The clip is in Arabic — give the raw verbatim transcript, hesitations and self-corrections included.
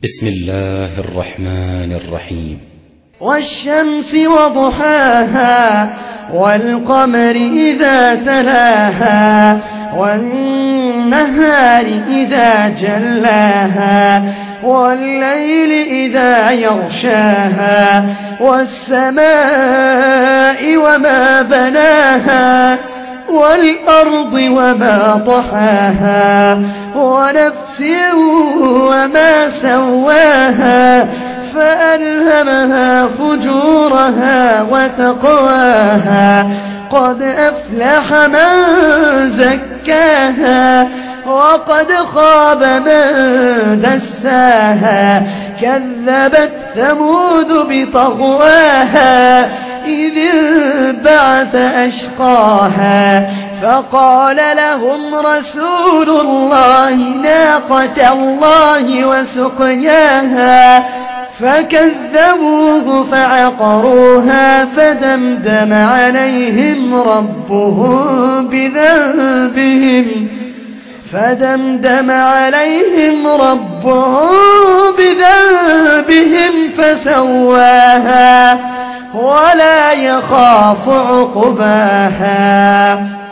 بسم الله الرحمن الرحيم. والشمس وضحاها والقمر إذا تلاها والنهار إذا جلاها والليل إذا يغشاها والسماء وما بناها والأرض وما طحاها ونفس وما سواها فألهمها فجورها وتقواها قد أفلح من زكاها وقد خاب من دساها كذبت ثمود بطغواها إذ انبعث أشقاها فقال لهم رسول الله ناقة الله وسقياها فكذبوه فعقروها فدمدم عليهم ربهم بذنبهم فدمدم عليهم ربهم بذنبهم فسواها ولا يخاف عقباها.